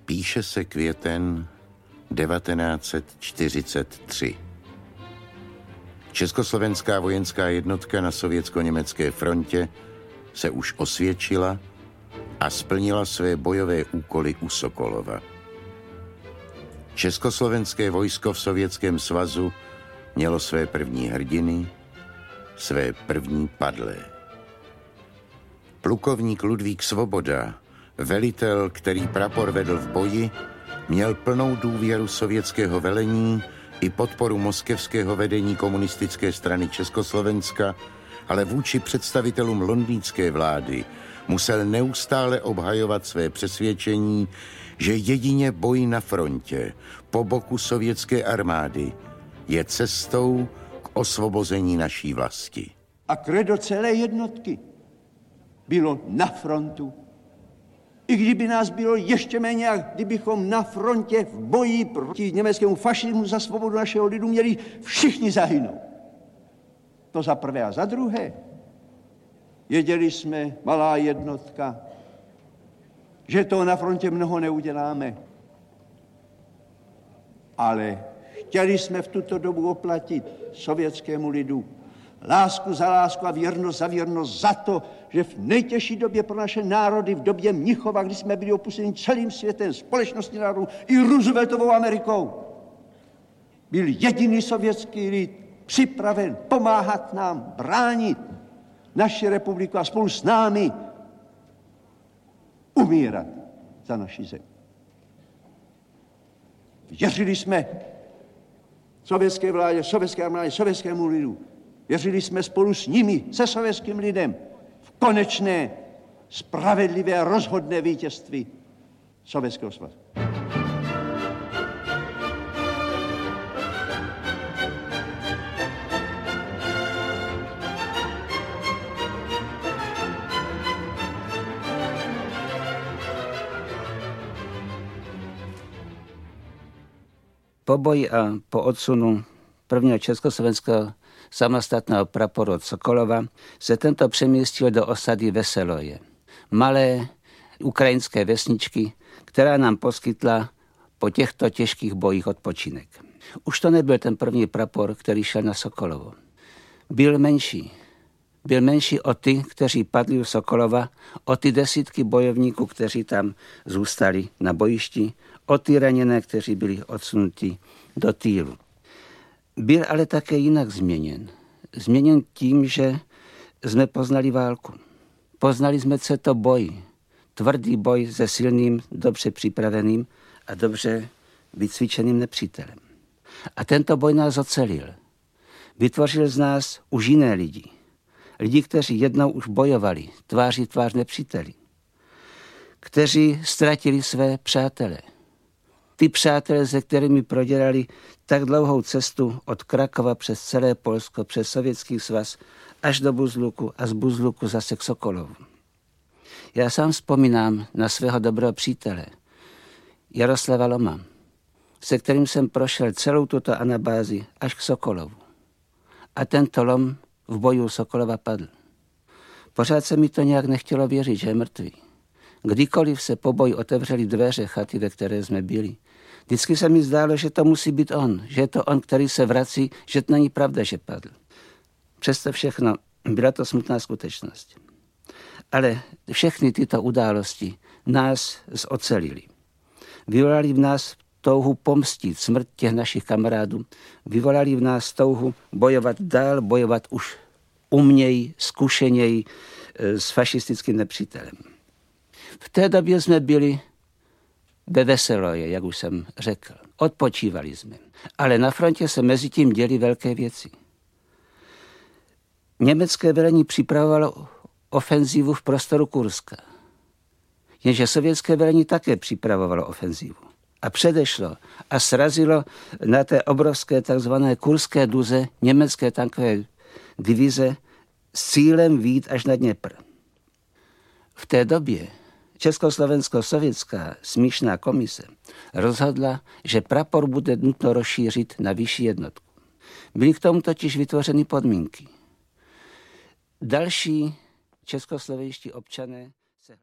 Píše se květen 1943. Československá vojenská jednotka na sovětsko-německé frontě se už osvědčila a splnila své bojové úkoly u Sokolova. Československé vojsko v Sovětském svazu mělo své první hrdiny, své první padlé. Plukovník Ludvík Svoboda, velitel, který prapor vedl v boji, měl plnou důvěru sovětského velení i podporu moskevského vedení komunistické strany Československa, ale vůči představitelům londýnské vlády musel neustále obhajovat své přesvědčení, že jedině boj na frontě po boku sovětské armády je cestou k osvobození naší vlasti. A kredo celé jednotky bylo na frontu. I kdyby nás bylo ještě méně, a kdybychom na frontě v boji proti německému fašismu za svobodu našeho lidu měli všichni zahynout. To za prvé a za druhé. Věděli jsme, malá jednotka, že to na frontě mnoho neuděláme. Ale chtěli jsme v tuto dobu oplatit sovětskému lidu lásku za lásku a věrnost za věrnost za to, že v nejtěžší době pro naše národy, v době Mnichova, kdy jsme byli opuštěni celým světem, společností národů i Rooseveltovou Amerikou, byl jediný sovětský lid připraven pomáhat nám bránit naši republiku a spolu s námi umírat za naši zemi. Věřili jsme sovětské vládě, sovětské armádě, sovětskému lidu. Věřili jsme spolu s nimi, se sovětským lidem, v konečné, spravedlivé a rozhodné vítězství Sovětského svazu. Po boji a po odsunu prvního československého samostatného praporu od Sokolova se tento přemístil do osady Veseloje, malé ukrajinské vesničky, která nám poskytla po těchto těžkých bojích odpočinek. Už to nebyl ten první prapor, který šel na Sokolovo. Byl menší. Byl menší o ty, kteří padli u Sokolova, o ty desítky bojovníků, kteří tam zůstali na bojišti, o ty raněné, kteří byli odsunuti do týlu. Byl ale také jinak změněn. Změněn tím, že jsme poznali válku. Poznali jsme, co je to boj. Tvrdý boj se silným, dobře připraveným a dobře vycvičeným nepřítelem. A tento boj nás ocelil. Vytvořil z nás už jiné lidi. Lidi, kteří jednou už bojovali, tváří tvář nepříteli. Kteří ztratili své přátele. Ty přátelé, se kterými prodělali tak dlouhou cestu od Krakova přes celé Polsko, přes Sovětský svaz, až do Buzluku a z Buzluku zase k Sokolovu. Já sám vzpomínám na svého dobrého přítele, Jaroslava Loma, se kterým jsem prošel celou tuto anabázi až k Sokolovu. A tento Lom v boju Sokolova padl. Pořád se mi to nějak nechtělo věřit, že je mrtvý. Kdykoliv se po boji otevřely dveře chaty, ve které jsme byli, vždycky se mi zdálo, že to musí být on, že je to on, který se vrací, že to není pravda, že padl. Přesto všechno byla to smutná skutečnost. Ale všechny tyto události nás zocelily. Vyvolali v nás touhu pomstit smrt těch našich kamarádů, vyvolali v nás touhu bojovat dál, bojovat už uměji, zkušeněji s fašistickým nepřítelem. V té době jsme byli ve Veseloje, jak už jsem řekl. Odpočívali jsme. Ale na frontě se mezi tím děly velké věci. Německé velení připravovalo ofenzívu v prostoru Kurska. Jenže sovětské velení také připravovalo ofenzívu. A předešlo a srazilo na té obrovské takzvané Kurské duze německé tankové divize s cílem vyjít až na Dněpr. V té době Československo-sovětská smíšená komise rozhodla, že prapor bude nutno rozšířit na vyšší jednotku. Byly k tomu totiž vytvořeny podmínky. Další českoslovenští občané